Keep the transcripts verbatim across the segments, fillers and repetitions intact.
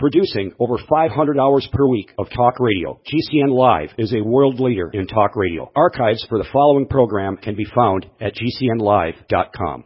Producing over five hundred hours per week of talk radio, G C N Live is a world leader in talk radio. Archives for the following program can be found at G C N live dot com.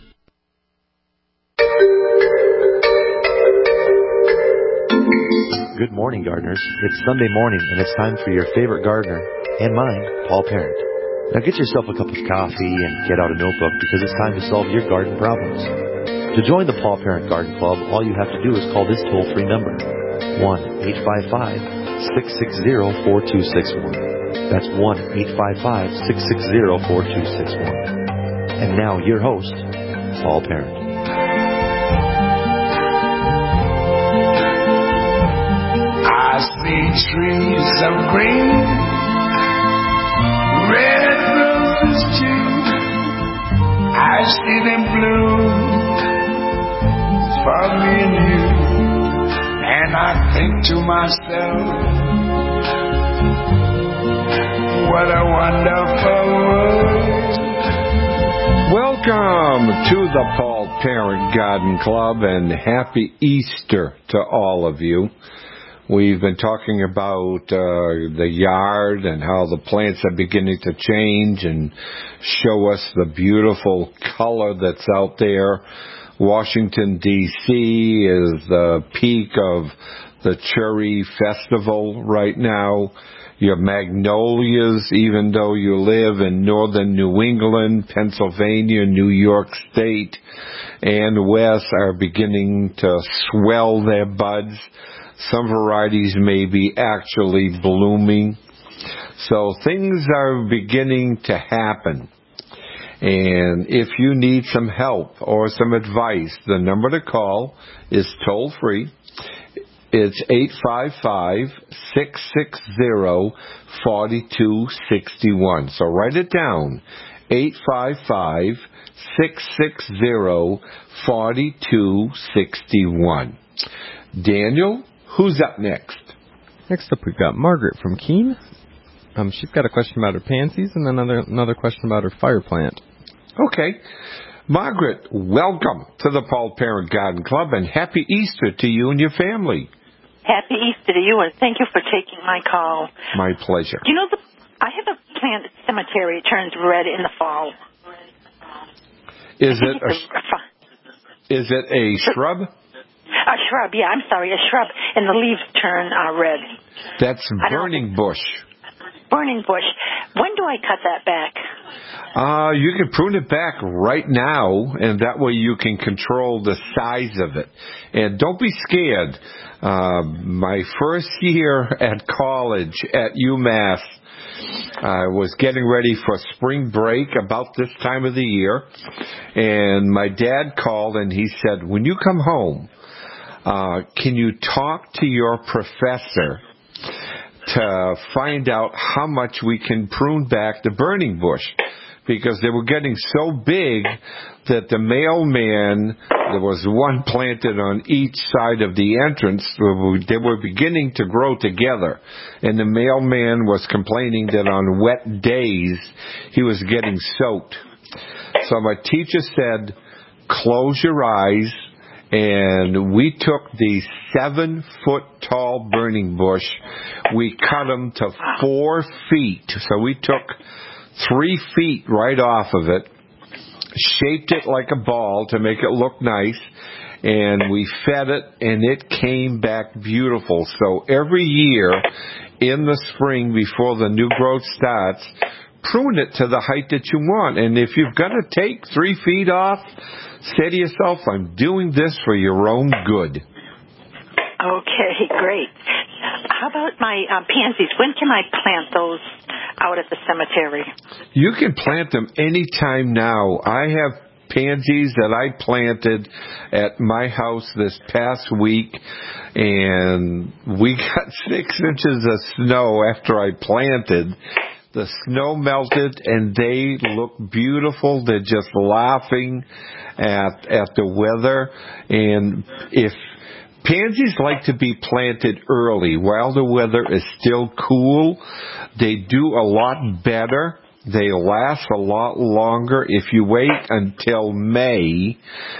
Good morning, gardeners. It's Sunday morning, and it's time for your favorite gardener, and mine, Paul Parent. Now get yourself a cup of coffee and get out a notebook, because it's time to solve your garden problems. To join the Paul Parent Garden Club, all you have to do is call this toll-free number, one eight five five, six six zero, four two six one. That's one eight five five, six six zero, four two six one. And now, your host, Paul Parent. I see trees of green, red roses too. I see them bloom for me and you. And I think to myself, what a wonderful world. Welcome to the Paul Parent Garden Club, and happy Easter to all of you. We've been talking about uh, the yard and how the plants are beginning to change and show us the beautiful color that's out there. Washington, D C is the peak of the cherry festival right now. Your magnolias, even though you live in northern New England, Pennsylvania, New York State, and West, are beginning to swell their buds. Some varieties may be actually blooming. So things are beginning to happen. And if you need some help or some advice, the number to call is toll free. It's eight five five, six six zero, four two six one. So write it down. eight five five, six six zero, four two six one. Daniel? Who's up next? Next up, we've got Margaret from Keene. Um, she's got a question about her pansies and another another question about her fire plant. Okay. Margaret, welcome to the Paul Parent Garden Club, and happy Easter to you and your family. Happy Easter to you, and thank you for taking my call. My pleasure. You know, the, I have a plant at the cemetery. It turns red in the fall. Is it a, is it a shrub? A shrub, yeah, I'm sorry, a shrub, and the leaves turn uh, red. That's burning bush. Burning bush. When do I cut that back? Uh, you can prune it back right now, and that way you can control the size of it. And don't be scared. Uh, my first year at college at UMass, I was getting ready for spring break about this time of the year, and my dad called and he said, when you come home, Uh, can you talk to your professor to find out how much we can prune back the burning bush? Because they were getting so big that the mailman, there was one planted on each side of the entrance, they were beginning to grow together. And the mailman was complaining that on wet days he was getting soaked. So my teacher said, close your eyes. And we took the seven-foot-tall burning bush. We cut them to four feet. So we took three feet right off of it, shaped it like a ball to make it look nice, and we fed it, and it came back beautiful. So every year in the spring before the new growth starts, prune it to the height that you want. And if you've got to take three feet off, say to yourself, I'm doing this for your own good. Okay, great. How about my uh, pansies? When can I plant those out at the cemetery? You can plant them anytime now. I have pansies that I planted at my house this past week, and we got six inches of snow after I planted. The snow melted, and they look beautiful. They're just laughing at at the weather. And if pansies like to be planted early while the weather is still cool, they do a lot better. They last a lot longer. If you wait until May,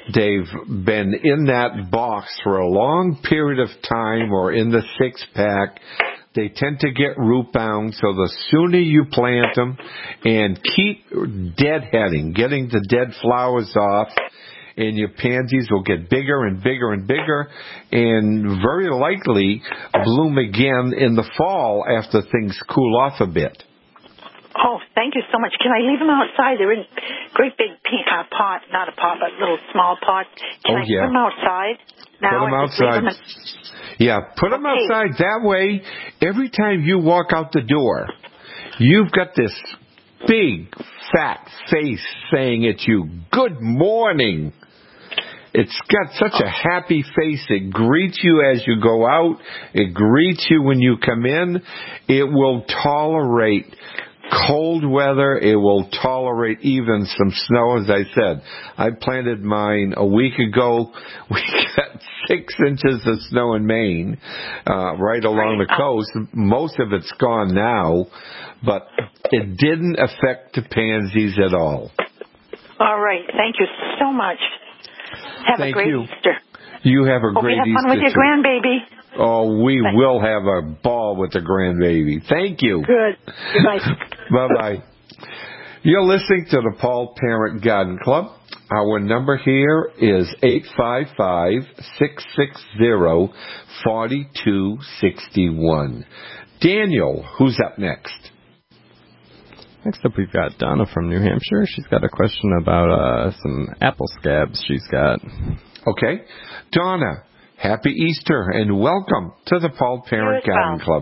they've been in that box for a long period of time or in the six-pack, they tend to get root-bound, so the sooner you plant them and keep deadheading, getting the dead flowers off, and your pansies will get bigger and bigger and bigger and very likely bloom again in the fall after things cool off a bit. Oh, thank you so much. Can I leave them outside? They're in great big uh, pot, not a pot, but little small pots. Can oh, I yeah. put them outside now? Put them outside. Them yeah, put them okay. outside. That way, every time you walk out the door, you've got this big, fat face saying at you, "Good morning." It's got such a happy face. It greets you as you go out. It greets you when you come in. It will tolerate cold weather. It will tolerate even some snow, as I said. I planted mine a week ago. We got six inches of snow in Maine, uh, right along the coast. Most of it's gone now, but it didn't affect the pansies at all. All right. Thank you so much. Have Thank a great you. Easter. You have a Hope great you have Easter, fun with your too. grandbaby. Oh, we Thanks. will have a ball with the grandbaby. Thank you. Good. Goodbye. Bye-bye. You're listening to the Paul Parent Garden Club. Our number here is eight five five, six six zero, four two six one. Daniel, who's up next? Next up, we've got Donna from New Hampshire. She's got a question about uh, some apple scabs she's got. Okay. Donna, happy Easter and welcome to the Paul Parent Garden Club.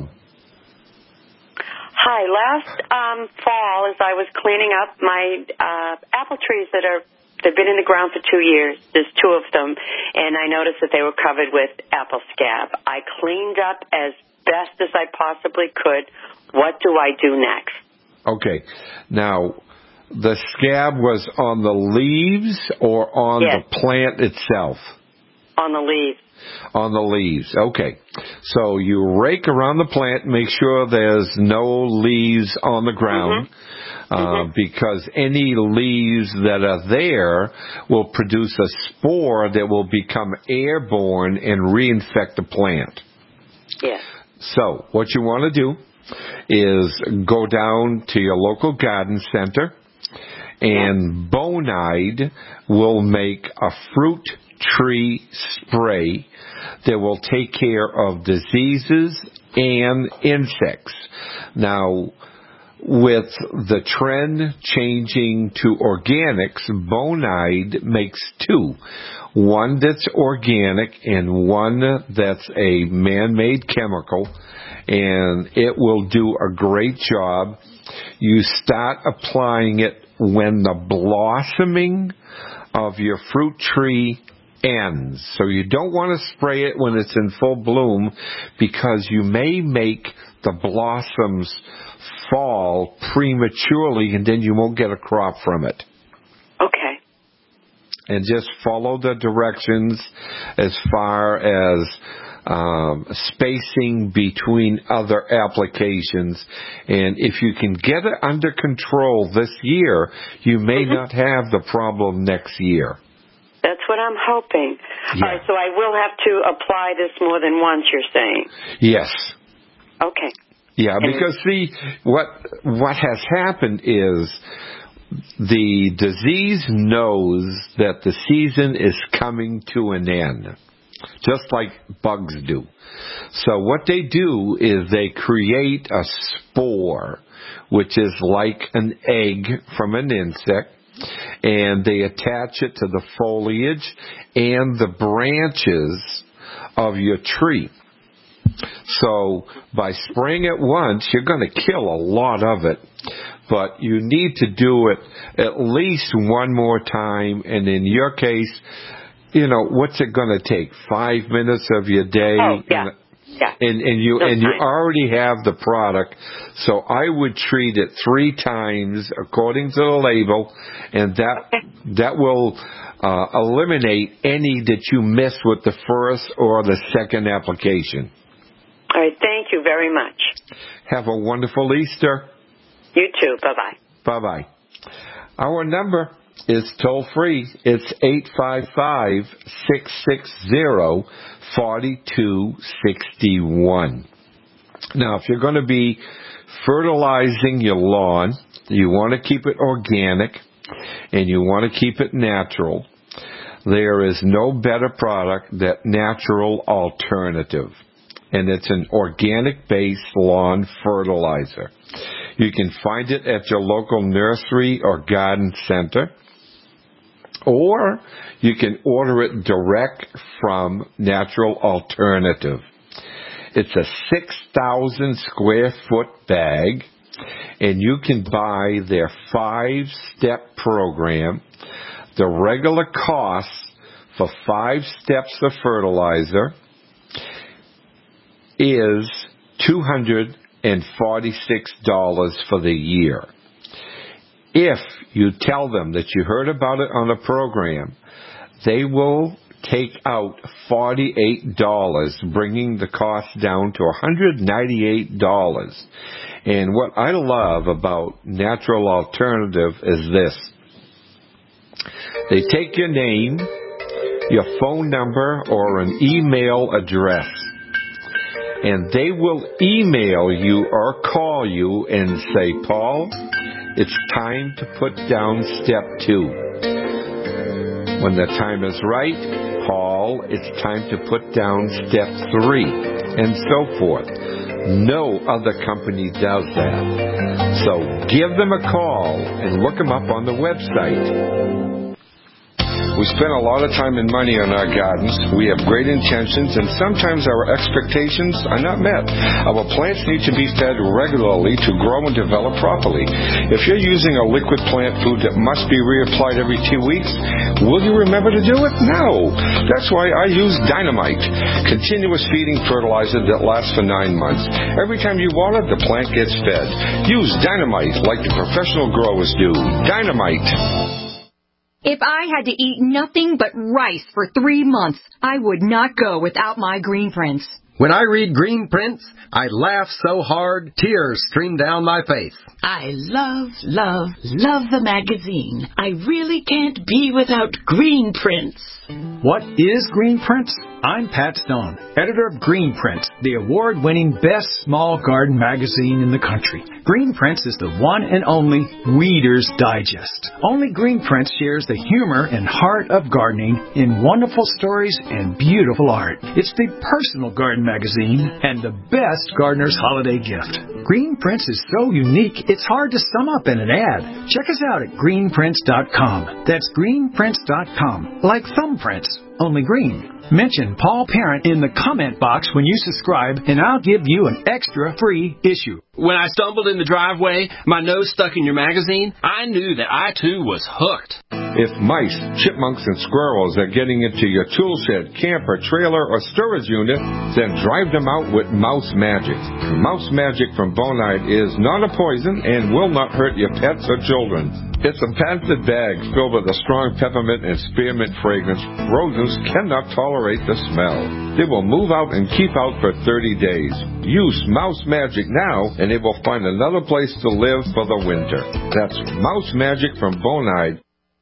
Hi. Last um, fall, as I was cleaning up my uh, apple trees that are, they've been in the ground for two years. There's two of them, and I noticed that they were covered with apple scab. I cleaned up as best as I possibly could. What do I do next? Okay. Now, the scab was on the leaves or on yes. the plant itself? On the leaves. On the leaves. Okay. So you rake around the plant, make sure there's no leaves on the ground, mm-hmm. Uh, mm-hmm. because any leaves that are there will produce a spore that will become airborne and reinfect the plant. Yes. So what you want to do is go down to your local garden center, and Bonide will make a fruit tree spray that will take care of diseases and insects. Now, with the trend changing to organics, Bonide makes two. One that's organic and one that's a man-made chemical, and it will do a great job. You start applying it when the blossoming of your fruit tree ends. So you don't want to spray it when it's in full bloom, because you may make the blossoms fall prematurely and then you won't get a crop from it. Okay. And just follow the directions as far as um, spacing between other applications. And if you can get it under control this year, you may mm-hmm. not have the problem next year. That's what I'm hoping. Yeah. All right, so I will have to apply this more than once, you're saying? Yes. Okay. Yeah, because see, what what has happened is the disease knows that the season is coming to an end, just like bugs do. So what they do is they create a spore, which is like an egg from an insect, and they attach it to the foliage and the branches of your tree. So by spraying it once, you're going to kill a lot of it. But you need to do it at least one more time. And in your case, you know, what's it going to take? Five minutes of your day? Oh, yeah. And, yeah. and, and you no and you time. already have the product. So I would treat it three times according to the label, and that okay. that will uh, eliminate any that you miss with the first or the second application. All right, thank you very much. Have a wonderful Easter. You too. Bye-bye. Bye-bye. Our number is toll-free. It's eight five five, six six zero, four two six one. Now, if you're going to be fertilizing your lawn, you want to keep it organic, and you want to keep it natural, there is no better product than Natural Alternative. And it's an organic-based lawn fertilizer. You can find it at your local nursery or garden center, or you can order it direct from Natural Alternative. It's a six thousand square foot bag, and you can buy their five-step program. The regular cost for five steps of fertilizer is two hundred forty-six dollars for the year. If you tell them that you heard about it on the program, they will take out forty-eight dollars, bringing the cost down to one hundred ninety-eight dollars. And what I love about Natural Alternative is this. They take your name, your phone number, or an email address, and they will email you or call you and say, Paul, it's time to put down step two. When the time is right, Paul, it's time to put down step three, and so forth. No other company does that. So give them a call and look them up on the website. We spend a lot of time and money on our gardens. We have great intentions, and sometimes our expectations are not met. Our plants need to be fed regularly to grow and develop properly. If you're using a liquid plant food that must be reapplied every two weeks, will you remember to do it? No. That's why I use Dynamite, continuous feeding fertilizer that lasts for nine months. Every time you water, the plant gets fed. Use Dynamite like the professional growers do. Dynamite. If I had to eat nothing but rice for three months, I would not go without my Green Prints. When I read Green Prints, I laugh so hard, tears stream down my face. I love, love, love the magazine. I really can't be without Green Prints. What is Green Prints? I'm Pat Stone, editor of Green Prints, the award-winning best small garden magazine in the country. Green Prints is the one and only Reader's Digest. Only Green Prints shares the humor and heart of gardening in wonderful stories and beautiful art. It's the personal garden magazine and the best gardener's holiday gift. Green Prints is so unique, it's hard to sum up in an ad. Check us out at green prints dot com. That's green prints dot com. Like thumbprints, only green. Mention Paul Parent in the comment box when you subscribe, and I'll give you an extra free issue. When I stumbled in the driveway, my nose stuck in your magazine, I knew that I, too, was hooked. If mice, chipmunks, and squirrels are getting into your tool shed, camper, trailer, or storage unit, then drive them out with Mouse Magic. Mouse Magic from Bonide is not a poison and will not hurt your pets or children. It's a patented bag filled with a strong peppermint and spearmint fragrance. Rodents cannot tolerate the smell. They will move out and keep out for thirty days. Use Mouse Magic now, and they will find another place to live for the winter. That's Mouse Magic from Bonide.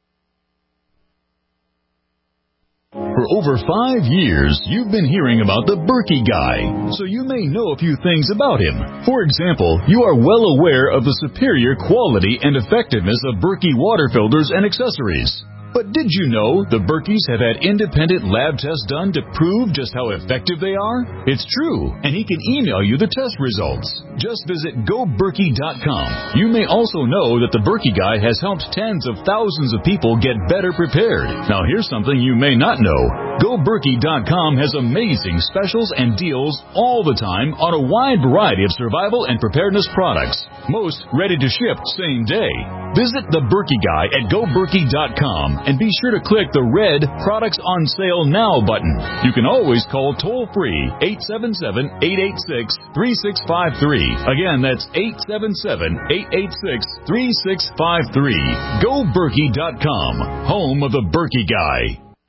For over five years, you've been hearing about the Berkey Guy, so you may know a few things about him. For example, you are well aware of the superior quality and effectiveness of Berkey water filters and accessories. But did you know the Berkeys have had independent lab tests done to prove just how effective they are? It's true, and he can email you the test results. Just visit go berkey dot com. You may also know that the Berkey Guy has helped tens of thousands of people get better prepared. Now here's something you may not know. go berkey dot com has amazing specials and deals all the time on a wide variety of survival and preparedness products. Most ready to ship same day. Visit the Berkey Guy at go berkey dot com and be sure to click the red Products on Sale Now button. You can always call toll-free eight seven seven, eight eight six, three six five three. Again, that's eight seven seven, eight eight six, three six five three. go berkey dot com, home of the Berkey Guy.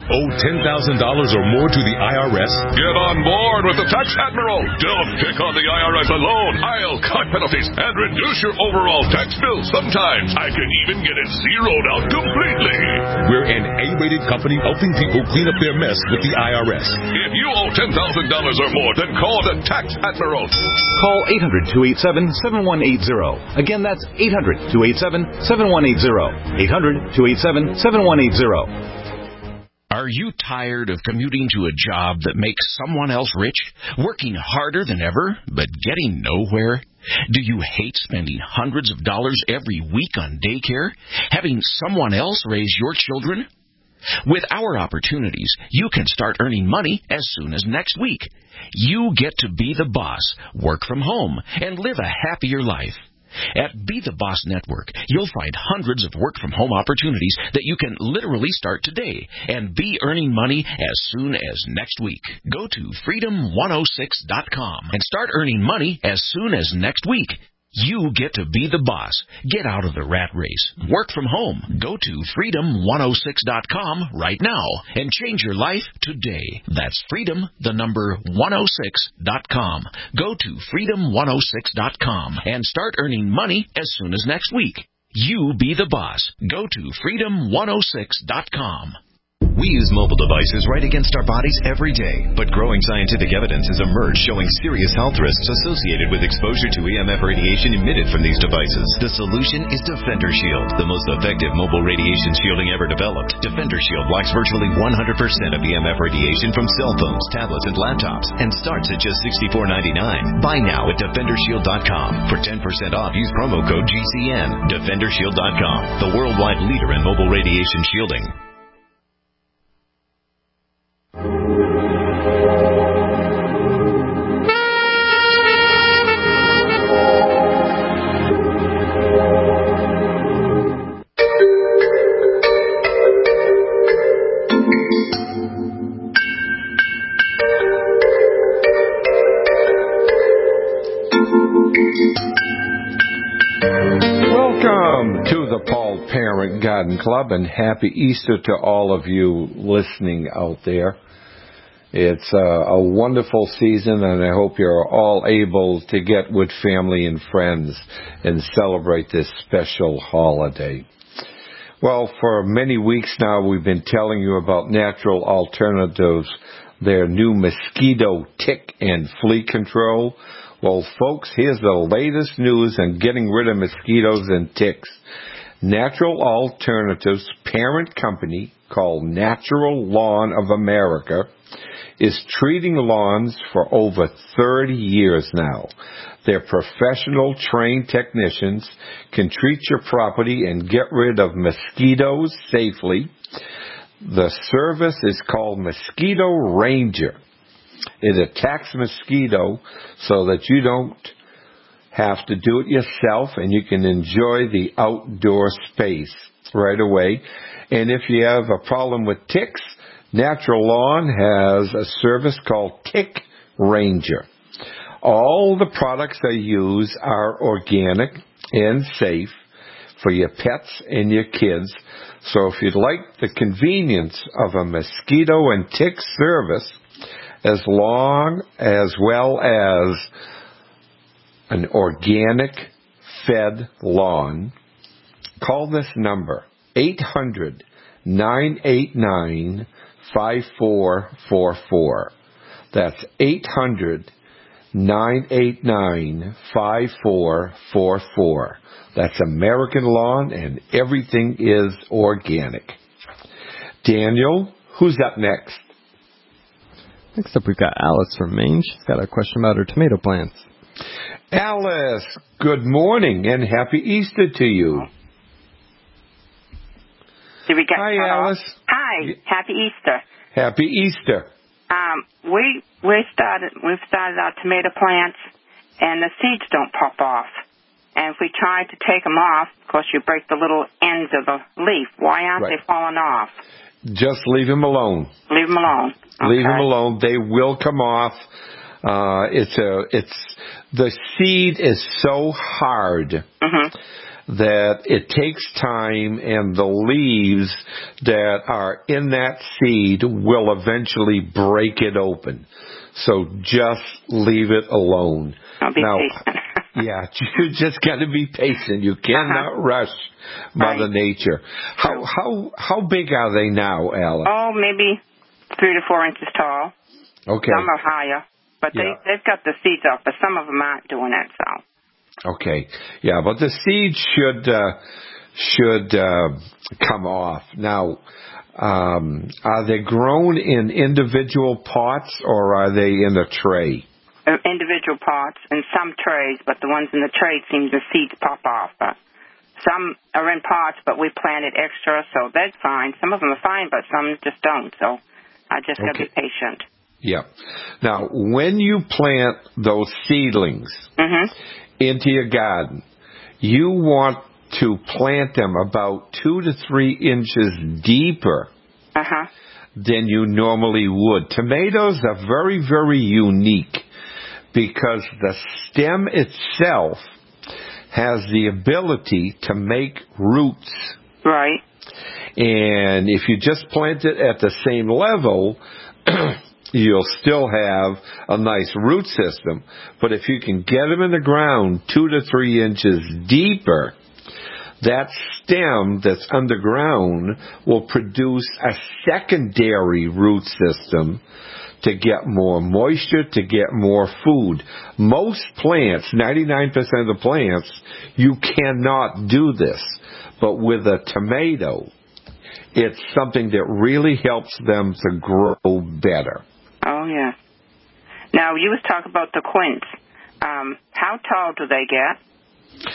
Owe ten thousand dollars or more to the I R S? Get on board with the Tax Admiral. Don't pick on the I R S alone. I'll cut penalties and reduce your overall tax bill. Sometimes I can even get it zeroed out completely. We're an A-rated company helping people clean up their mess with the I R S. If you owe ten thousand dollars or more, then call the Tax Admiral. Call eight hundred, two eight seven, seven one eight zero. Again, that's eight hundred, two eight seven, seven one eight zero. eight hundred, two eight seven, seven one eight zero. Are you tired of commuting to a job that makes someone else rich, working harder than ever, but getting nowhere? Do you hate spending hundreds of dollars every week on daycare, having someone else raise your children? With our opportunities, you can start earning money as soon as next week. You get to be the boss, work from home, and live a happier life. At Be the Boss Network, you'll find hundreds of work-from-home opportunities that you can literally start today and be earning money as soon as next week. Go to freedom one oh six dot com and start earning money as soon as next week. You get to be the boss. Get out of the rat race. Work from home. Go to freedom one oh six dot com right now and change your life today. That's freedom, the number one oh six dot com. Go to freedom one oh six dot com and start earning money as soon as next week. You be the boss. Go to freedom one oh six dot com. We use mobile devices right against our bodies every day, but growing scientific evidence has emerged showing serious health risks associated with exposure to E M F radiation emitted from these devices. The solution is Defender Shield, the most effective mobile radiation shielding ever developed. Defender Shield blocks virtually one hundred percent of E M F radiation from cell phones, tablets, and laptops, and starts at just sixty-four ninety-nine. Buy now at defender shield dot com. For ten percent off, use promo code G C N. defender shield dot com, the worldwide leader in mobile radiation shielding. Welcome to the Paul Parent Garden Club, and happy Easter to all of you listening out there. It's a, a wonderful season, and I hope you're all able to get with family and friends and celebrate this special holiday. Well, for many weeks now, we've been telling you about Natural Alternatives, their new mosquito, tick, and flea control. Well, folks, here's the latest news on getting rid of mosquitoes and ticks. Natural Alternatives' parent company, called Natural Lawn of America, is treating lawns for over thirty years now. Their professional trained technicians can treat your property and get rid of mosquitoes safely. The service is called Mosquito Ranger. It attacks mosquito so that you don't have to do it yourself, and you can enjoy the outdoor space right away. And if you have a problem with ticks, Natural Lawn has a service called Tick Ranger. All the products they use are organic and safe for your pets and your kids. So if you'd like the convenience of a mosquito and tick service, as long as well as an organic fed lawn, call this number, eight hundred, nine eight nine, five four four four. That's eight hundred, nine eight nine, five four four four. That's American Lawn, and everything is organic. Daniel, who's up next? Next up, we've got Alice from Maine. She's got a question about her tomato plants. Alice, good morning and happy Easter to you. Did we get Hi, Alice. Off? Hi, happy Easter. Happy Easter. Um, we we started we've started our tomato plants, and the seeds don't pop off. And if we try to take them off, of course, you break the little ends of the leaf. Why aren't right. they falling off? Just leave them alone. Leave them alone. Okay. Leave them alone. They will come off. Uh, it's a, it's, the seed is so hard mm-hmm. that it takes time, and the leaves that are in that seed will eventually break it open. So just leave it alone. I'll be now, patient. yeah, you just got to be patient. You cannot uh-huh. rush Mother right. Nature. How how how big are they now, Alice? Oh, maybe three to four inches tall. Okay. Some are higher, but they yeah. they've got the seeds off, but some of them aren't doing it. So. Okay. Yeah, but the seeds should uh, should uh, come off now. Um, are they grown in individual pots, or are they in a tray? Uh, individual pots and some trays, but the ones in the trays seem the seeds pop off. Uh, some are in pots, but we planted extra, so that's fine. Some of them are fine, but some just don't. So I just got to okay. be patient. Yeah. Now, when you plant those seedlings mm-hmm. into your garden, you want to plant them about two to three inches deeper uh-huh. than you normally would. Tomatoes are very, very unique because the stem itself has the ability to make roots. Right. And if you just plant it at the same level, you'll still have a nice root system. But if you can get them in the ground two to three inches deeper, that stem that's underground will produce a secondary root system to get more moisture, to get more food. Most plants, ninety-nine percent of the plants, you cannot do this. But with a tomato, it's something that really helps them to grow better. Oh, yeah. Now, you was talking about the quince. Um, how tall do they get?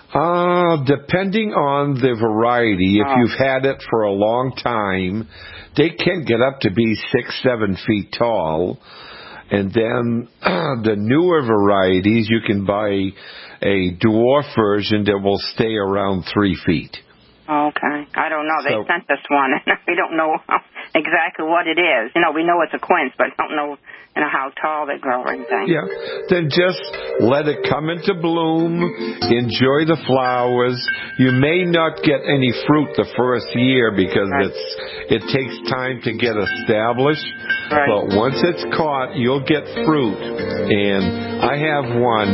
Uh, depending on the variety, if oh. you've had it for a long time, they can get up to be six, seven feet tall. And then uh, the newer varieties, you can buy a dwarf version that will stay around three feet. Okay. I don't know. They So- sent us one, and we don't know exactly what it is. You know, we know it's a quince, but don't know, you know, how tall they grow or anything. Yeah. Then just let it come into bloom. Enjoy the flowers. You may not get any fruit the first year because Right. it's it takes time to get established. Right. But once it's caught, you'll get fruit. And I have one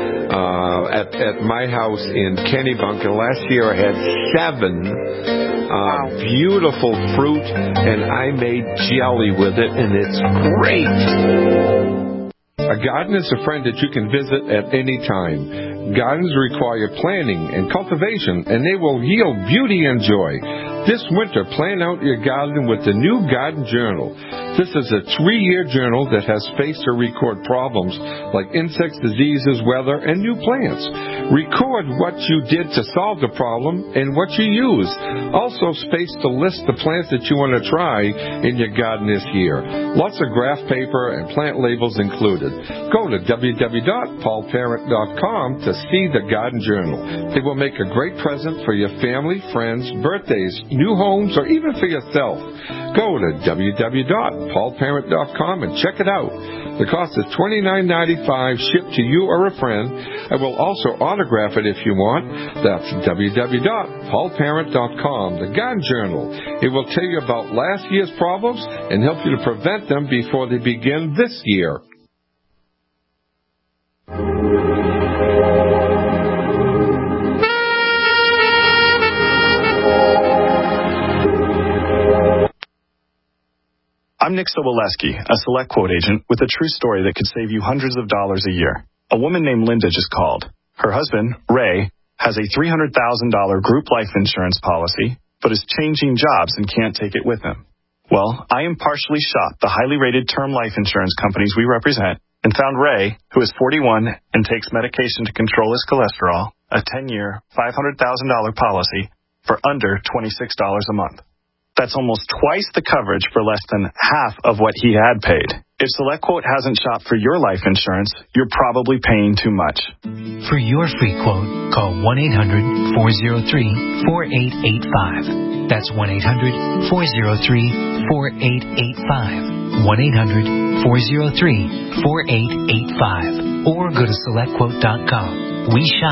uh, at at my house in Kennebunk, and last year I had seven uh, Wow. beautiful fruit, and I made jelly with it, and it's great. A garden is a friend that you can visit at any time. Gardens require planning and cultivation, and they will yield beauty and joy. This winter, plan out your garden with the new Garden Journal. This is a three-year journal that has space to record problems like insects, diseases, weather, and new plants. Record what you did to solve the problem and what you used. Also, space to list the plants that you want to try in your garden this year. Lots of graph paper and plant labels included. Go to w w w dot paul parent dot com to see the Garden Journal. It will make a great present for your family, friends, birthdays, new homes, or even for yourself. Go to w w w dot paul parent dot com and check it out. The cost is twenty-nine ninety-five, shipped to you or a friend. I will also autograph it if you want. That's w w w dot paul parent dot com, the Garden Journal. It will tell you about last year's problems and help you to prevent them before they begin this year. I'm Nick Soboleski, a Select Quote agent with a true story that could save you hundreds of dollars a year. A woman named Linda just called. Her husband, Ray, has a three hundred thousand dollars group life insurance policy, but is changing jobs and can't take it with him. Well, I impartially shopped the highly rated term life insurance companies we represent and found Ray, who is forty-one and takes medication to control his cholesterol, a ten-year, five hundred thousand dollars policy for under twenty-six dollars a month. That's almost twice the coverage for less than half of what he had paid. If SelectQuote hasn't shopped for your life insurance, you're probably paying too much. For your free quote, call one eight hundred, four oh three, four eight eight five. That's one eight hundred, four oh three, four eight eight five. one eight hundred, four oh three, four eight eight five. Or go to select quote dot com. We shop,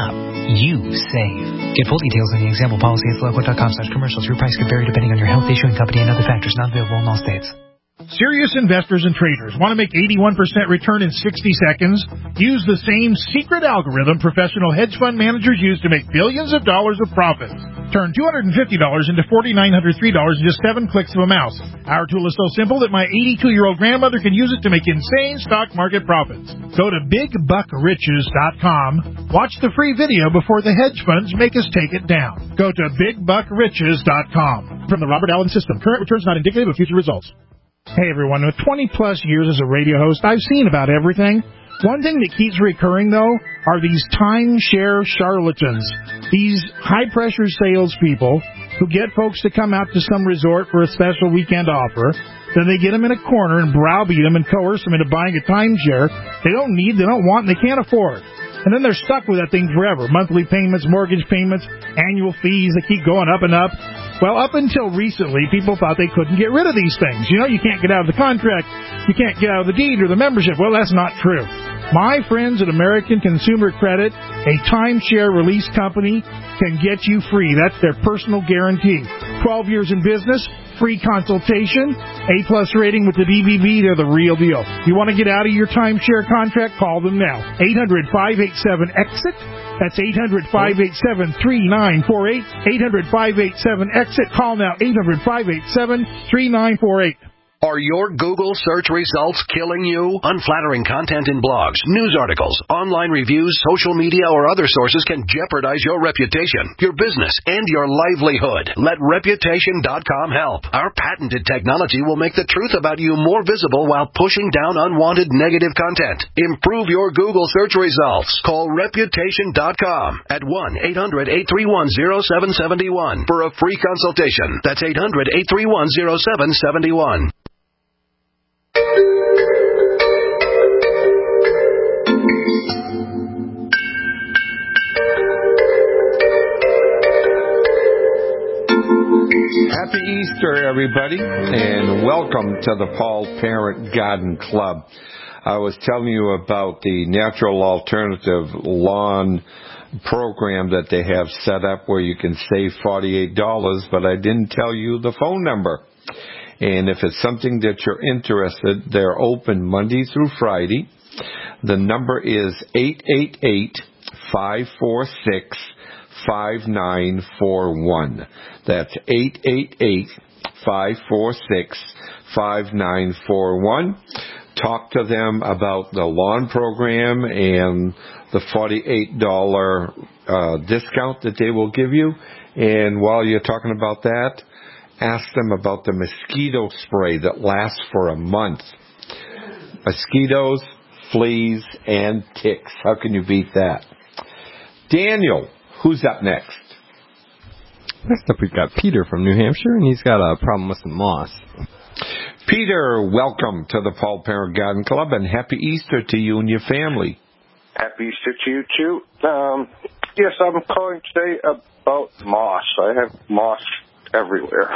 you save. Get full details in the example policy at SelectQuote dot com slash commercials. Your price could vary depending on your health, issuing company, and other factors not available in all states. Serious investors and traders want to make eighty-one percent return in sixty seconds? Use the same secret algorithm professional hedge fund managers use to make billions of dollars of profits. Turn two hundred fifty dollars into four thousand nine hundred three dollars in just seven clicks of a mouse. Our tool is so simple that my eighty-two-year-old grandmother can use it to make insane stock market profits. Go to big buck riches dot com. Watch the free video before the hedge funds make us take it down. Go to big buck riches dot com. From the Robert Allen System, current returns not indicative of future results. Hey everyone, with twenty plus years as a radio host, I've seen about everything. One thing that keeps recurring, though, are these timeshare charlatans. These high-pressure salespeople who get folks to come out to some resort for a special weekend offer. Then they get them in a corner and browbeat them and coerce them into buying a timeshare they don't need, they don't want, and they can't afford. And then they're stuck with that thing forever. Monthly payments, mortgage payments, annual fees, they keep going up and up. Well, up until recently, people thought they couldn't get rid of these things. You know, you can't get out of the contract, you can't get out of the deed or the membership. Well, that's not true. My friends at American Consumer Credit, a timeshare release company, can get you free. That's their personal guarantee. twelve years in business, free consultation, A-plus rating with the B B B, they're the real deal. You want to get out of your timeshare contract? Call them now. eight hundred, five eight seven, EXIT. That's eight hundred, five eight seven, three nine four eight. eight hundred, five eight seven, EXIT. Call now, eight hundred, five eight seven, three nine four eight. Are your Google search results killing you? Unflattering content in blogs, news articles, online reviews, social media, or other sources can jeopardize your reputation, your business, and your livelihood. Let Reputation dot com help. Our patented technology will make the truth about you more visible while pushing down unwanted negative content. Improve your Google search results. Call Reputation dot com at one eight hundred, eight three one, zero seven seven one for a free consultation. That's eight hundred, eight three one, zero seven seven one. Happy Easter, everybody, and welcome to the Paul Parent Garden Club. I was telling you about the Natural Alternative Lawn program that they have set up where you can save forty-eight dollars, but I didn't tell you the phone number. And if it's something that you're interested, they're open Monday through Friday. The number is eight eight eight, five four six, five nine four one. That's eight eight eight, five four six, five nine four one. Talk to them about the lawn program and the forty-eight dollars uh, discount that they will give you. And while you're talking about that, ask them about the mosquito spray that lasts for a month. Mosquitoes, fleas, and ticks. How can you beat that? Daniel, who's up next? Next up, we've got Peter from New Hampshire, and he's got a problem with some moss. Peter, welcome to the Paul Parent Garden Club, and happy Easter to you and your family. Happy Easter to you, too. Um, yes, I'm calling today about moss. I have moss everywhere.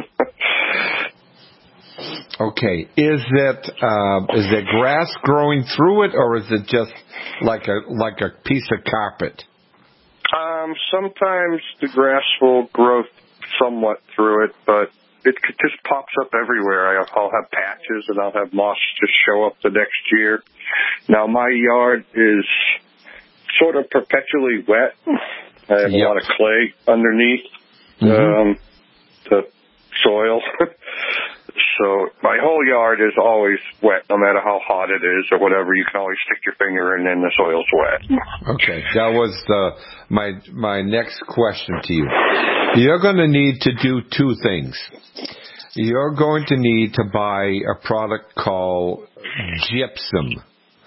Okay, is it uh, is there grass growing through it, or is it just like a like a piece of carpet? Um, sometimes the grass will grow somewhat through it, but it just pops up everywhere. I'll have patches, and I'll have moss just show up the next year. Now, my yard is sort of perpetually wet. I have yep. a lot of clay underneath mm-hmm. um, the soil. So my whole yard is always wet, no matter how hot it is or whatever. You can always stick your finger in and the soil's wet. Okay, that was the, my my next question to you. You're going to need to do two things. You're going to need to buy a product called gypsum.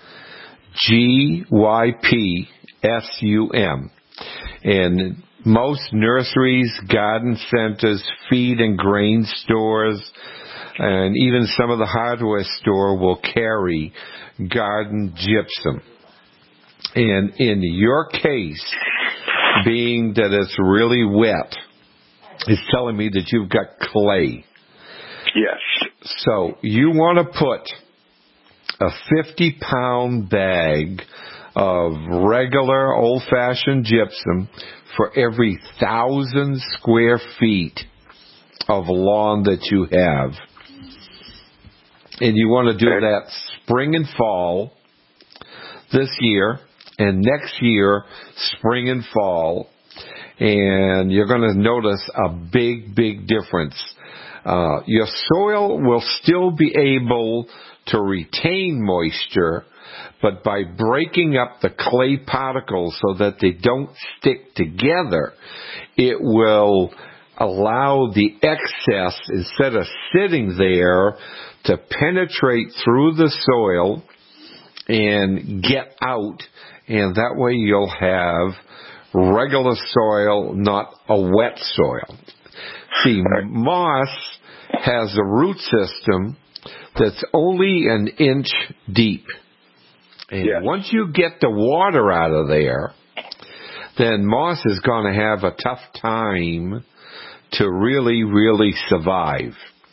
G Y P S U M. And most nurseries, garden centers, feed and grain stores, and even some of the hardware store will carry garden gypsum. And in your case, being that it's really wet, it's telling me that you've got clay. Yes. So you want to put a fifty pound bag of regular old-fashioned gypsum for every thousand square feet of lawn that you have. And you want to do that spring and fall this year, and next year, spring and fall. And you're going to notice a big, big difference. Uh, your soil will still be able to retain moisture, but by breaking up the clay particles so that they don't stick together, it will allow the excess, instead of sitting there, to penetrate through the soil and get out, and that way you'll have regular soil, not a wet soil. See, moss has a root system that's only an inch deep. And yes. Once you get the water out of there, then moss is going to have a tough time to really, really survive.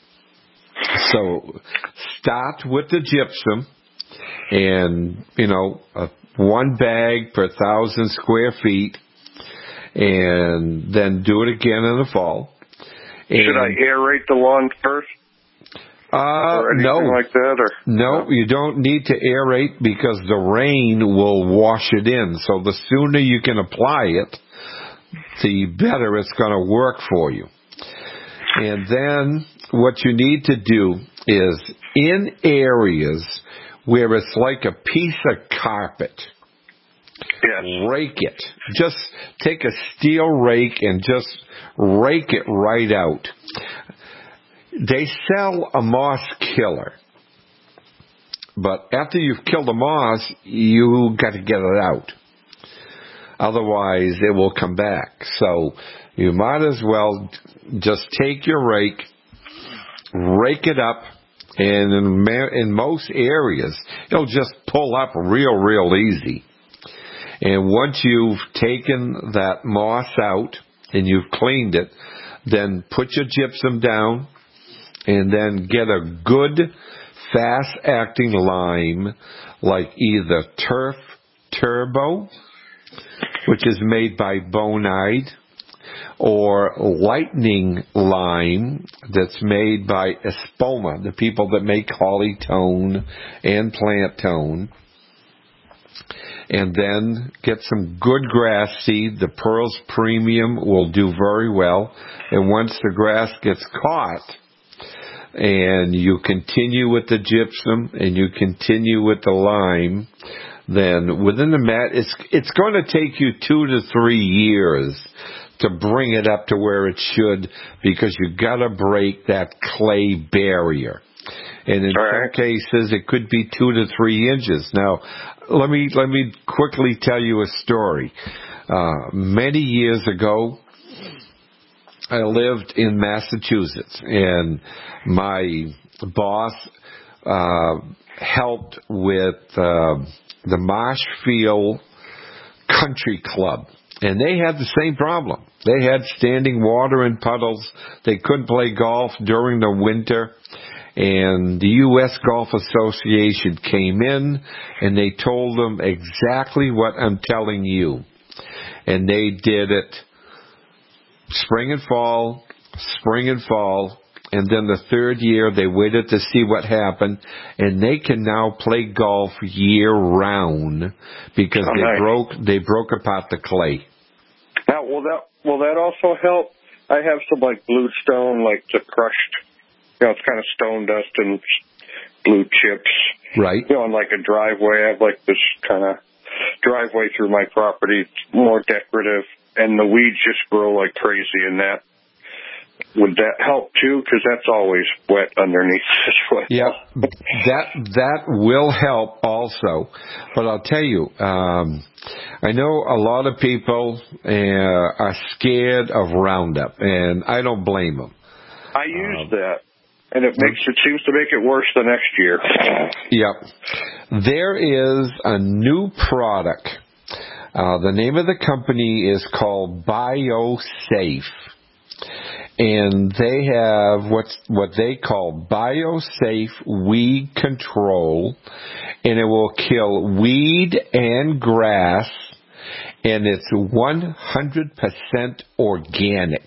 So start with the gypsum and, you know, uh, one bag per thousand square feet, and then do it again in the fall. And should I aerate the lawn first? Uh, or anything no. like that? Or? No, you don't need to aerate because the rain will wash it in. So the sooner you can apply it, the better it's going to work for you. And then what you need to do is in areas where it's like a piece of carpet, yes. rake it. Just take a steel rake and just rake it right out. They sell a moss killer, but after you've killed the moss, you got to get it out. Otherwise, it will come back. So you might as well just take your rake, rake it up, and in, in most areas, it'll just pull up real, real easy. And once you've taken that moss out and you've cleaned it, then put your gypsum down and then get a good, fast-acting lime like either Turf Turbo, which is made by Bonide, or Lightning Lime that's made by Espoma, the people that make Holly Tone and Plant Tone. And then get some good grass seed. The Pearls Premium will do very well. And once the grass gets caught, and you continue with the gypsum and you continue with the lime, then within the mat, it's it's going to take you two to three years to bring it up to where it should, because you got to break that clay barrier. And in some cases, it could be two to three inches. Now, let me let me quickly tell you a story. Uh, many years ago, I lived in Massachusetts, and my boss uh, helped with uh, the Marshfield Country Club. And they had the same problem. They had standing water in puddles. They couldn't play golf during the winter. And the U S Golf Association came in and they told them exactly what I'm telling you. And they did it spring and fall, spring and fall. And then the third year they waited to see what happened. And they can now play golf year round because oh, they nice. broke they broke apart the clay. Now, will that will that also help? I have some like blue stone, like the crushed, you know, it's kind of stone dust and blue chips. Right. You know, on like a driveway, I have like this kind of driveway through my property. It's more decorative, and the weeds just grow like crazy in that. Would that help too? Because that's always wet underneath as well. Yeah, that that will help also. But I'll tell you, um, I know a lot of people uh, are scared of Roundup, and I don't blame them. I use um, that, and it makes it seems to make it worse the next year. Yep. There is a new product. Uh, the name of the company is called BioSafe. and they have what's what they call BioSafe Weed Control, and it will kill weed and grass, and it's one hundred percent organic,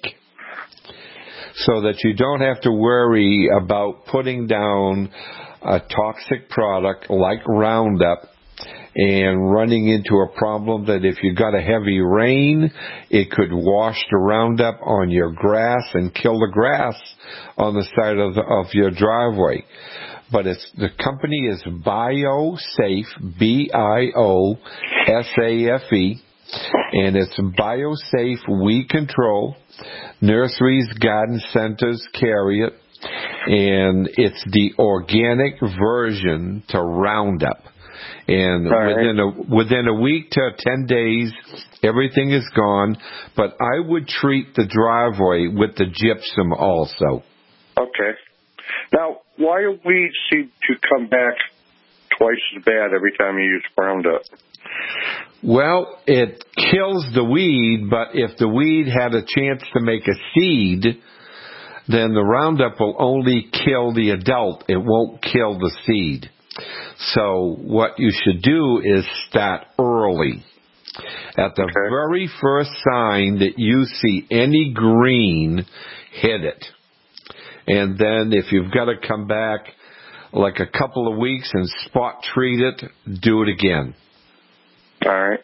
so that you don't have to worry about putting down a toxic product like Roundup and running into a problem that if you got a heavy rain, it could wash the Roundup on your grass and kill the grass on the side of, the, of your driveway. But it's the company is BioSafe, B I O S A F E, and it's BioSafe Weed Control. Nurseries, garden centers carry it, and it's the organic version to Roundup. And right. within a within a week to ten days, everything is gone. But I would treat the driveway with the gypsum also. Okay. Now, why do weeds seem to come back twice as bad every time you use Roundup? Well, it kills the weed, but if the weed had a chance to make a seed, then the Roundup will only kill the adult. It won't kill the seed. So what you should do is start early. At the okay. very first sign that you see any green, hit it. And then if you've got to come back like a couple of weeks and spot treat it, do it again. All right.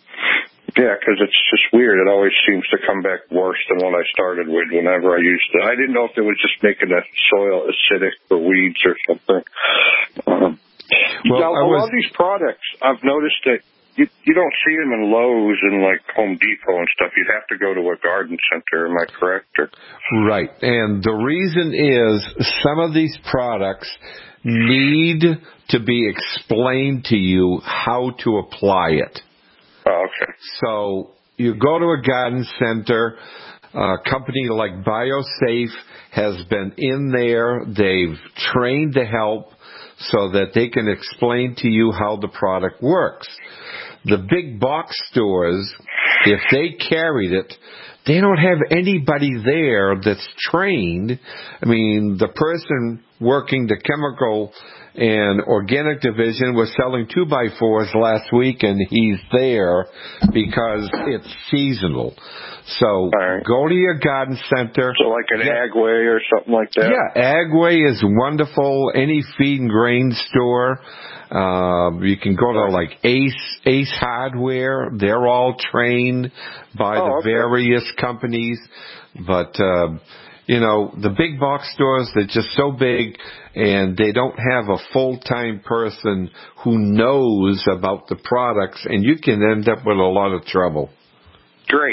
Yeah, because it's just weird. It always seems to come back worse than what I started with whenever I used it. I didn't know if it was just making the soil acidic for weeds or something. Um, well, now, a was, lot of these products, I've noticed that you, you don't see them in Lowe's and like Home Depot and stuff. You'd have to go to a garden center. Am I correct? Or? Right. And the reason is some of these products need to be explained to you how to apply it. Oh, okay. So you go to a garden center, a company like BioSafe has been in there. They've trained to help so that they can explain to you how the product works. The big box stores, if they carried it, they don't have anybody there that's trained. I mean, the person working the chemical and organic division was selling two by fours last week, and he's there because it's seasonal. So right. go to your garden center. So like an yeah. Agway or something like that? Yeah, Agway is wonderful. Any feed and grain store. Uh, you can go to like Ace, Ace Hardware. They're all trained by oh, the okay. various companies. But, uh, you know, the big box stores, they're just so big and they don't have a full-time person who knows about the products, and you can end up with a lot of trouble. Great.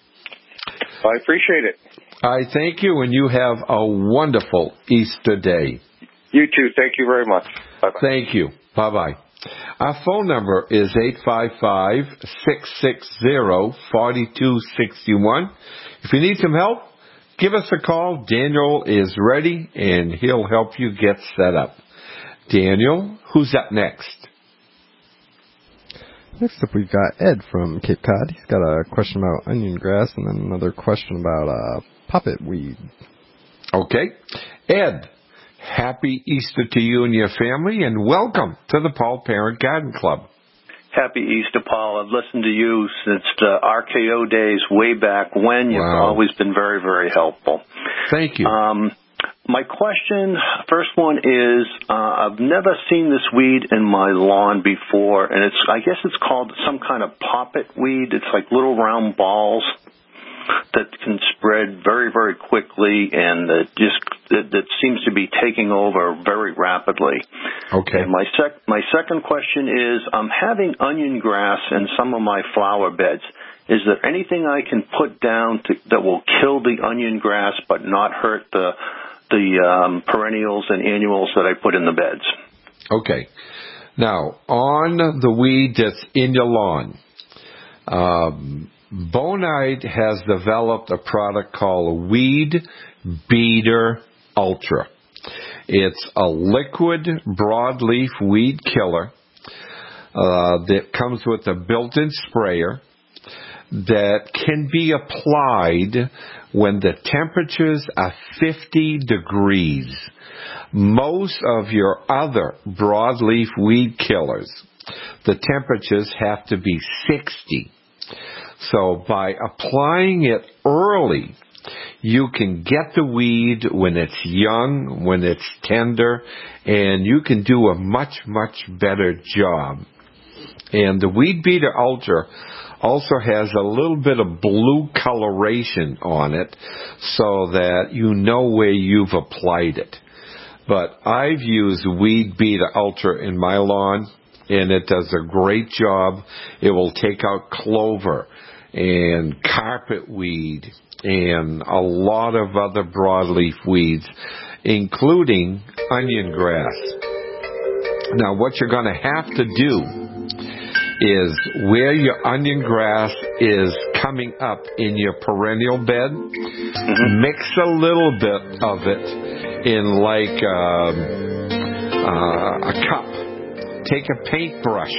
I appreciate it. I thank you, and you have a wonderful Easter day. You too. Thank you very much. Bye-bye. Thank you. Bye-bye. Our phone number is eight five five, six six zero, four two six one. If you need some help, give us a call. Daniel is ready, and he'll help you get set up. Daniel, who's up next? Next up, we've got Ed from Cape Cod. He's got a question about onion grass and then another question about uh, poppet weed. Okay. Ed, happy Easter to you and your family, and welcome to the Paul Parent Garden Club. Happy Easter, Paul. I've listened to you since the R K O days way back when. You've wow. always been very, very helpful. Thank you. Um, my question, first one is, uh, I've never seen this weed in my lawn before, and it's I guess it's called some kind of poppet weed. It's like little round balls that can spread very, very quickly, and that just that, that seems to be taking over very rapidly. Okay. And my sec my second question is, I'm having onion grass in some of my flower beds. Is there anything I can put down to, that will kill the onion grass but not hurt the the um, perennials and annuals that I put in the beds? Okay. Now, on the weed that's in your lawn, um, Bonide has developed a product called Weed Beater Ultra. It's a liquid broadleaf weed killer uh, that comes with a built-in sprayer. that can be applied when the temperatures are fifty degrees. Most of your other broadleaf weed killers, the temperatures have to be sixty. So by applying it early, you can get the weed when it's young, when it's tender, and you can do a much, much better job. And the Weed Beater Ultra also has a little bit of blue coloration on it so that you know where you've applied it. But I've used Weed Beater Ultra in my lawn, and it does a great job. It will take out clover and carpet weed and a lot of other broadleaf weeds, including onion grass. Now, what you're going to have to do is where your onion grass is coming up in your perennial bed, mm-hmm. mix a little bit of it in like um, uh, a cup. Take a paintbrush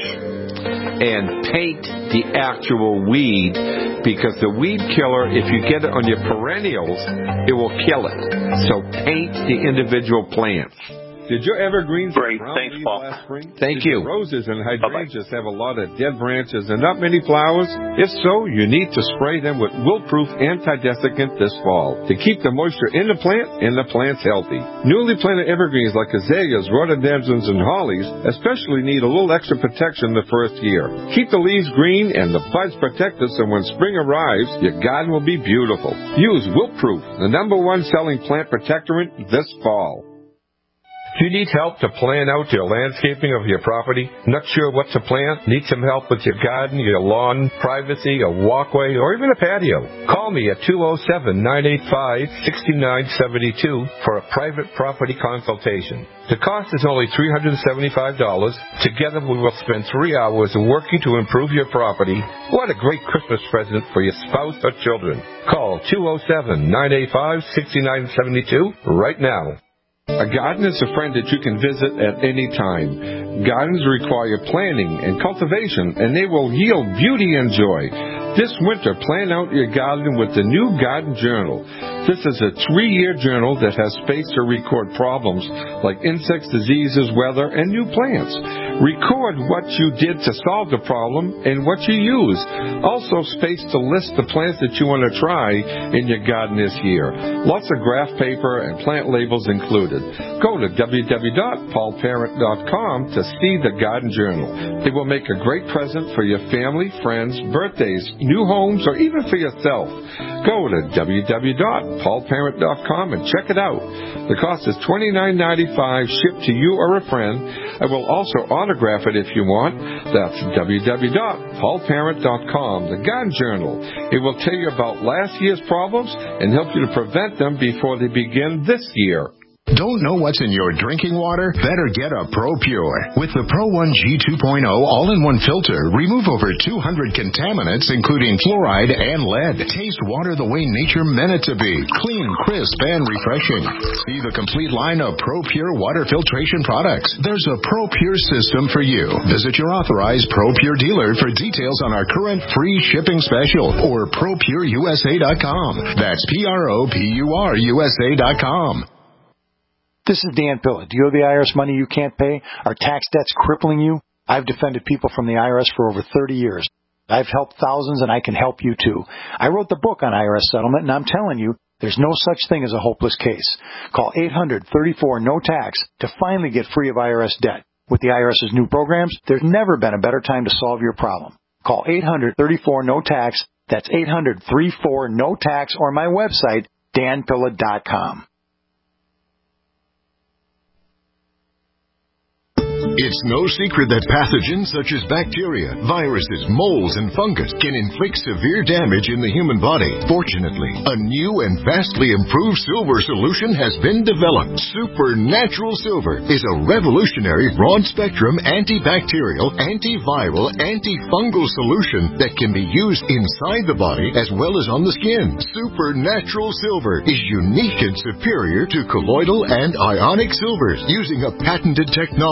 and paint the actual weed, because the weed killer, if you get it on your perennials, it will kill it. So paint the individual plants. Did your evergreens Great. brown Thanks, leaves Paul. last spring? Thank Did you. your roses and hydrangeas have a lot of dead branches and not many flowers? If so, you need to spray them with Wilt-Proof Anti-Desiccant this fall to keep the moisture in the plant and the plants healthy. Newly planted evergreens like azaleas, rhododendrons, and hollies especially need a little extra protection the first year. Keep the leaves green and the buds protected so when spring arrives, your garden will be beautiful. Use Wilt-Proof, the number one selling plant protectorant this fall. Do you need help to plan out your landscaping of your property? Not sure what to plant? Need some help with your garden, your lawn, privacy, a walkway, or even a patio? Call me at two oh seven, nine eight five, six nine seven two for a private property consultation. The cost is only three hundred seventy-five dollars. Together we will spend three hours working to improve your property. What a great Christmas present for your spouse or children. Call two oh seven, nine eight five, six nine seven two right now. A garden is a friend that you can visit at any time. Gardens require planning and cultivation, and they will yield beauty and joy. This winter, plan out your garden with the new Garden Journal. This is a three-year journal that has space to record problems like insects, diseases, weather, and new plants. Record what you did to solve the problem and what you used. Also space to list the plants that you want to try in your garden this year. Lots of graph paper and plant labels included. Go to w w w dot paul parent dot com to see the Garden Journal. It will make a great present for your family, friends, birthdays, new homes, or even for yourself. Go to w w w dot paul parent dot com and check it out. The cost is twenty-nine ninety-five shipped to you or a friend. I will also autograph it if you want. That's w w w dot paul parent dot com, the Garden Journal. It will tell you about last year's problems and help you to prevent them before they begin this year. Don't know what's in your drinking water? Better get a ProPure. With the Pro one G two point oh all-in-one filter, remove over two hundred contaminants, including fluoride and lead. Taste water the way nature meant it to be. Clean, crisp, and refreshing. See the complete line of ProPure water filtration products. There's a ProPure system for you. Visit your authorized ProPure dealer for details on our current free shipping special or pro pure u s a dot com. That's P R O P U R U S A dot com. This is Dan Pilla. Do you owe the I R S money you can't pay? Are tax debts crippling you? I've defended people from the I R S for over thirty years. I've helped thousands, and I can help you too. I wrote the book on I R S settlement, and I'm telling you, there's no such thing as a hopeless case. Call eight hundred, thirty-four, no tax to finally get free of I R S debt. With the IRS's new programs, there's never been a better time to solve your problem. Call eight hundred, thirty-four, no tax. That's eight hundred, thirty-four, no tax, or my website, dan pilla dot com. It's no secret that pathogens such as bacteria, viruses, molds, and fungus can inflict severe damage in the human body. Fortunately, a new and vastly improved silver solution has been developed. Supernatural Silver is a revolutionary broad-spectrum antibacterial, antiviral, antifungal solution that can be used inside the body as well as on the skin. Supernatural Silver is unique and superior to colloidal and ionic silvers, using a patented technology that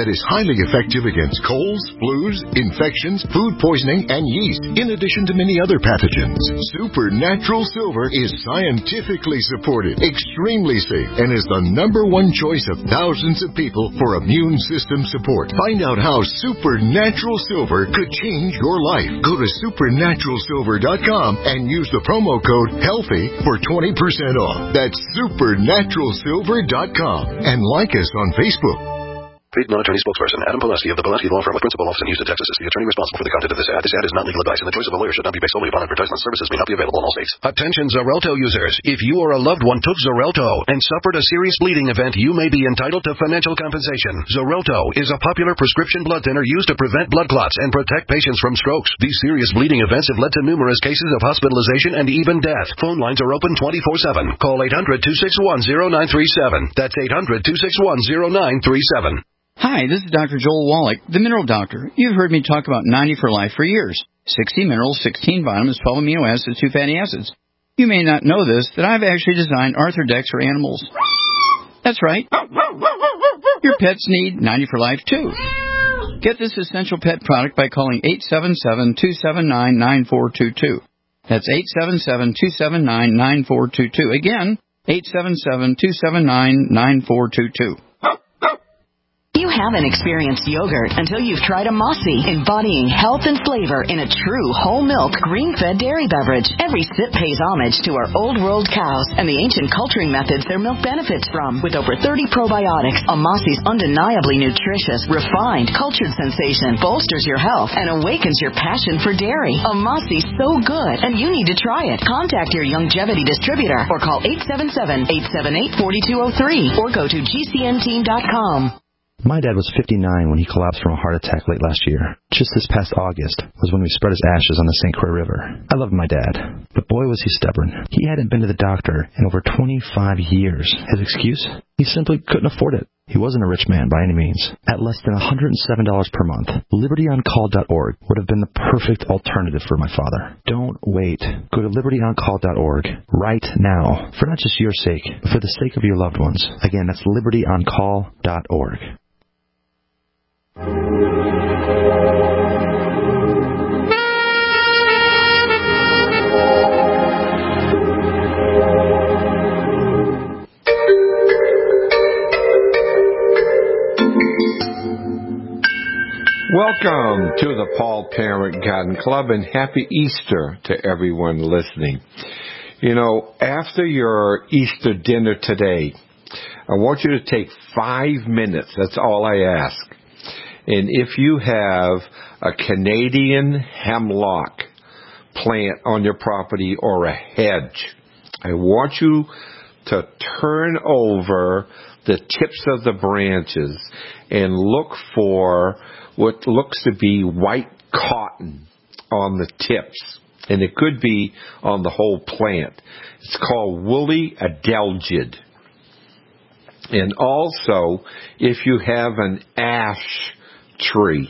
is highly effective against colds, flus, infections, food poisoning, and yeast, in addition to many other pathogens. Supernatural Silver is scientifically supported, extremely safe, and is the number one choice of thousands of people for immune system support. Find out how Supernatural Silver could change your life. Go to supernatural silver dot com and use the promo code HEALTHY for twenty percent off. That's supernatural silver dot com. And like us on Facebook. Paid non-attorney spokesperson Adam Pulaski of the Pulaski Law Firm with principal office in Houston, Texas is the attorney responsible for the content of this ad. This ad is not legal advice, and the choice of a lawyer should not be based solely upon advertisement. Services may not be available in all states. Attention Xarelto users. If you or a loved one took Xarelto and suffered a serious bleeding event, you may be entitled to financial compensation. Xarelto is a popular prescription blood thinner used to prevent blood clots and protect patients from strokes. These serious bleeding events have led to numerous cases of hospitalization and even death. Phone lines are open twenty-four seven. Call eight hundred, two six one, zero nine three seven. That's eight hundred, two six one, zero nine three seven. Hi, this is Doctor Joel Wallach, the Mineral Doctor. You've heard me talk about ninety for Life for years. sixty minerals, sixteen vitamins, twelve amino acids, two fatty acids. You may not know this, that I've actually designed Arthrodex for animals. That's right. Your pets need ninety for Life, too. Get this essential pet product by calling eight seven seven, two seven nine, nine four two two. That's eight seven seven, two seven nine, nine four two two. Again, eight seven seven, two seven nine, nine four two two. You haven't experienced yogurt until you've tried a Mossy, embodying health and flavor in a true whole milk, green-fed dairy beverage. Every sip pays homage to our old world cows and the ancient culturing methods their milk benefits from. With over thirty probiotics, a Mossy's undeniably nutritious, refined, cultured sensation bolsters your health and awakens your passion for dairy. A Mossy's so good, and you need to try it. Contact your Youngevity distributor or call eight seven seven, eight seven eight, four two zero three or go to G C N team dot com. My dad was fifty-nine when he collapsed from a heart attack late last year. Just this past August was when we spread his ashes on the Saint Croix River. I loved my dad, but boy was he stubborn. He hadn't been to the doctor in over twenty-five years. His excuse? He simply couldn't afford it. He wasn't a rich man by any means. At less than one hundred seven dollars per month, liberty on call dot org would have been the perfect alternative for my father. Don't wait. Go to liberty on call dot org right now, for not just your sake, but for the sake of your loved ones. Again, that's liberty on call dot org. Welcome to the Paul Parent Garden Club, and happy Easter to everyone listening. You know, after your Easter dinner today, I want you to take five minutes. That's all I ask. And if you have a Canadian hemlock plant on your property or a hedge, I want you to turn over the tips of the branches and look for what looks to be white cotton on the tips. And it could be on the whole plant. It's called woolly adelgid. And also, if you have an ash tree,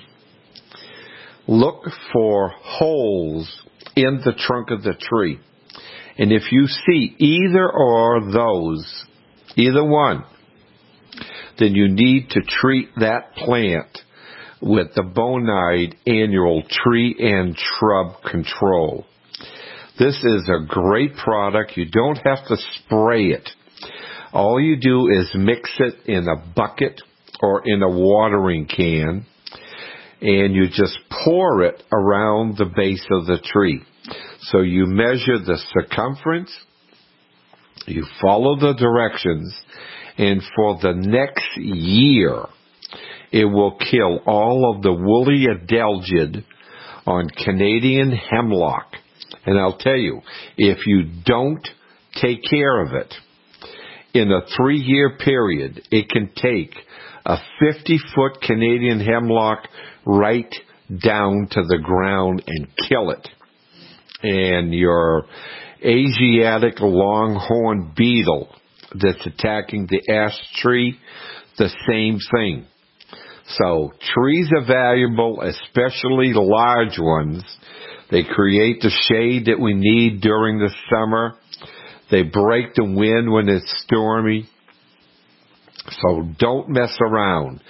look for holes in the trunk of the tree. And if you see either or those, either one, then you need to treat that plant with the Bonide Annual Tree and Shrub Control. This is a great product. You don't have to spray it. All you do is mix it in a bucket or in a watering can, and you just pour it around the base of the tree. So you measure the circumference, you follow the directions, and for the next year, it will kill all of the woolly adelgid on Canadian hemlock. And I'll tell you, if you don't take care of it, in a three-year period, it can take a fifty-foot Canadian hemlock right down to the ground and kill it. And your Asiatic longhorn beetle that's attacking the ash tree, the same thing. So trees are valuable, especially large ones. They create the shade that we need during the summer. They break the wind when it's stormy. So don't mess around.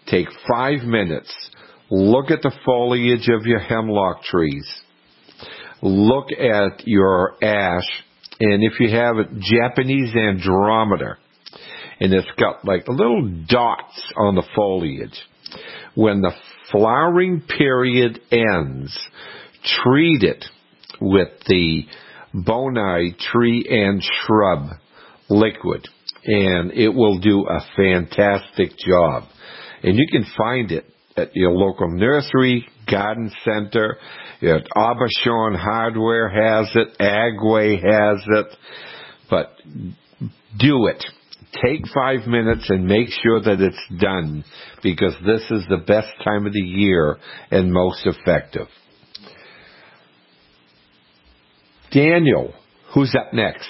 Take five minutes. Look at the foliage of your hemlock trees. Look at your ash, and if you have a Japanese andrometer, and it's got like little dots on the foliage, when the flowering period ends, treat it with the Bonai tree and shrub liquid, and it will do a fantastic job. And you can find it at your local nursery, garden center. At Aubuchon Hardware has it, Agway has it, but do it. Take five minutes and make sure that it's done, because this is the best time of the year and most effective. Daniel, who's up next?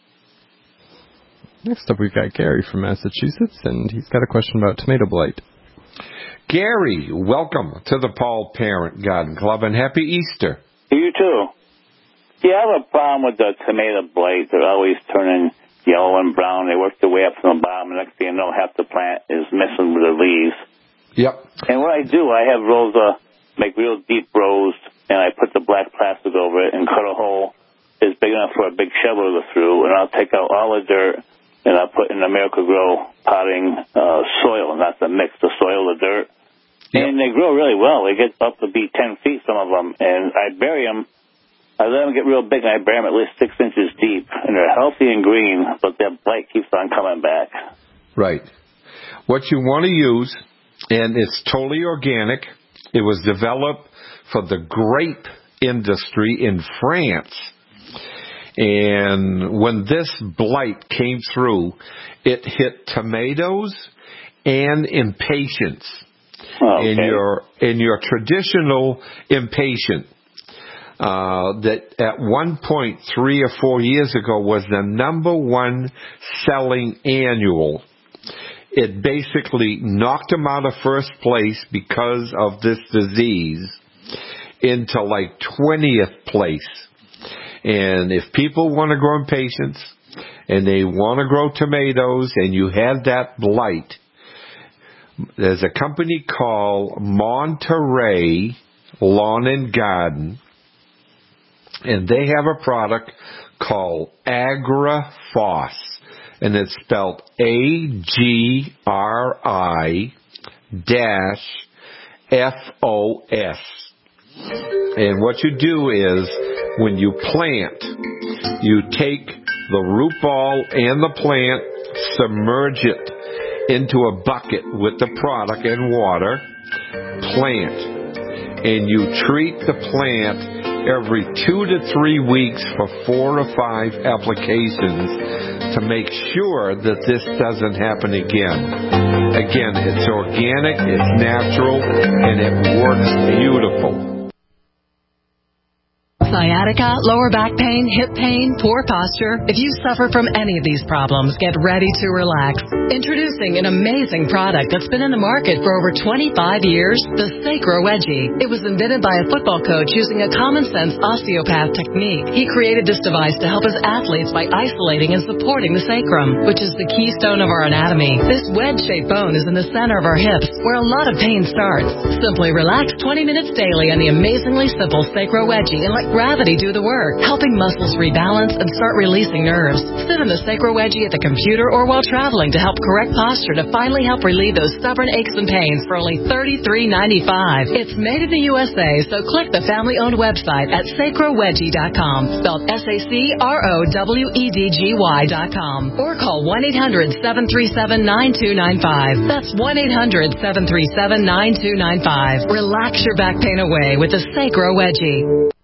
Next up, we've got Gary from Massachusetts, and he's got a question about tomato blight. Gary, welcome to the Paul Parent Garden Club, and happy Easter. You too. Yeah, I have a problem with the tomato blight. They're always turning yellow and brown. They work their way up from the bottom. The next thing you know, half the plant is missing with the leaves. Yep. And what I do, I have rows of, make real deep rows, and I put the black plastic over it and cut a hole as big enough for a big shovel to go through, and I'll take out all the dirt, and I'll put in the Miracle-Gro potting uh, soil, not the mix, the soil, the dirt. Yep. And they grow really well. They get up to be ten feet, some of them, and I bury them. I let them get real big, and I bury them at least six inches deep, and they're healthy and green, but their blight keeps on coming back. Right. What you want to use, and it's totally organic, it was developed for the grape industry in France. And when this blight came through, it hit tomatoes and impatiens. Oh, okay. In your in your traditional impatient, uh, that at one point three or four years ago was the number one selling annual. It basically knocked them out of first place because of this disease into like twentieth place. And if people want to grow impatiens and they want to grow tomatoes and you have that blight, there's a company called Monterey Lawn and Garden, and they have a product called AgriFos, and it's spelled A G R I dash F O S. And what you do is, when you plant, you take the root ball and the plant, submerge it into a bucket with the product and water, plant, and you treat the plant every two to three weeks for four or five applications to make sure that this doesn't happen again. Again, it's organic, it's natural, and it works beautiful. Sciatica, lower back pain, hip pain, poor posture. If you suffer from any of these problems, get ready to relax. Introducing an amazing product that's been in the market for over twenty-five years, the Sacro Wedgie. It was invented by a football coach using a common-sense osteopath technique. He created this device to help his athletes by isolating and supporting the sacrum, which is the keystone of our anatomy. This wedge-shaped bone is in the center of our hips, where a lot of pain starts. Simply relax twenty minutes daily on the amazingly simple Sacro Wedgie and let gravity do the work, helping muscles rebalance and start releasing nerves. Sit in the Sacro Wedgie at the computer or while traveling to help correct posture to finally help relieve those stubborn aches and pains for only thirty-three ninety-five. It's made in the U S A, so click the family-owned website at sacro wedgie dot com, spelled S A C R O W E D G Y dot com, or call one eight hundred seven three seven nine two nine five. That's one eight hundred seven three seven nine two nine five. Relax your back pain away with the Sacro Wedgie.